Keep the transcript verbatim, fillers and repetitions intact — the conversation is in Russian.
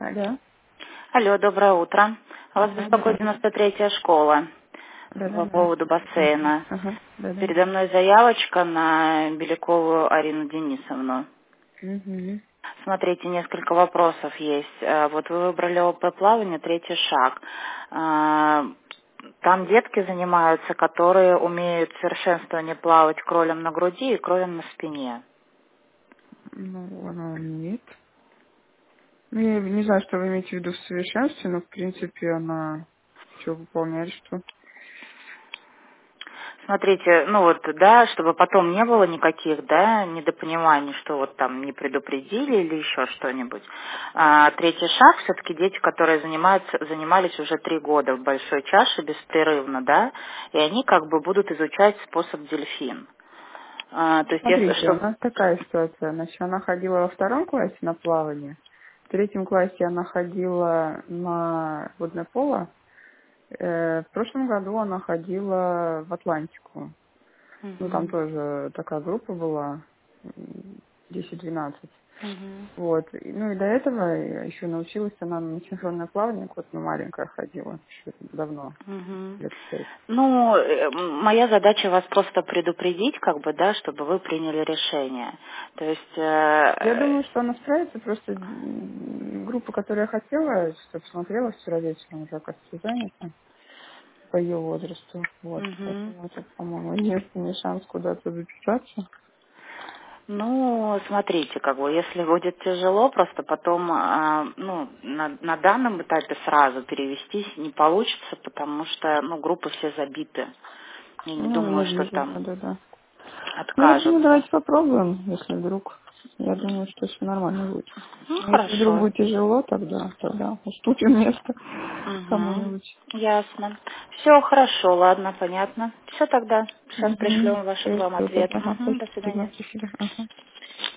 Алло. Алло, доброе утро. Вас Ага, беспокоит добрый. девяносто третья школа по Да-да-да. поводу Ага, бассейна. ага, Передо да-да-да. мной заявочка на Белякову Арину Денисовну. Угу. Смотрите, несколько вопросов есть. Э, Вот вы выбрали ОП плавание, третий шаг. Э, Там детки занимаются, которые умеют в совершенствовании плавать кролем на груди и кролем на спине. Ну, она умеет. Ну, я не знаю, что вы имеете в виду в совершенстве, но, в принципе, она все выполняет, что... Смотрите, ну вот, да, чтобы потом не было никаких, да, недопониманий, что вот там не предупредили или еще что-нибудь. А, третий шаг, все-таки дети, которые занимаются, занимались уже три года в большой чаше беспрерывно, да, и они как бы будут изучать способ дельфин. А, то есть, если Смотрите, у что... нас такая ситуация. Значит, она ходила во втором классе на плавание. В третьем классе она ходила на водное поло. Э, В прошлом году она ходила в Атлантику. Ну, там Мгм. тоже такая группа была, м, десять-двенадцать. Мгм. Вот. И, Ну и до этого еще научилась она на синхронное плавание, вот ну, маленькая ходила, еще давно, Мгм. лет пять. Ну, э, м, моя задача вас просто предупредить, как бы, да, чтобы вы приняли решение. То есть, Я э, думаю, что она справится, просто м, группа, которую я хотела, что посмотрела вчера вечером, уже, оказывается, занята по ее возрасту. Вот. мгм. Поэтому это, по-моему, единственный шанс куда-то записаться. Ну, смотрите, как бы, если будет тяжело, просто потом, а, ну, на, на данном этапе сразу перевестись не получится, потому что, ну, группы все забиты. Я не Ну, я думаю, что вижу, там да-да-да. Ну, я думаю, откажутся. давайте попробуем, если вдруг. Я думаю, что все нормально будет. Ну, Но если вдруг хорошо. будет тяжело, тогда, тогда уступим место Угу. кому-нибудь. Ясно. Все хорошо, ладно, понятно. Все тогда. Сейчас Угу. пришлем ваш, вам Хорошо, ответ. тогда. Ага, Угу, до спасибо. свидания. Спасибо. Ага.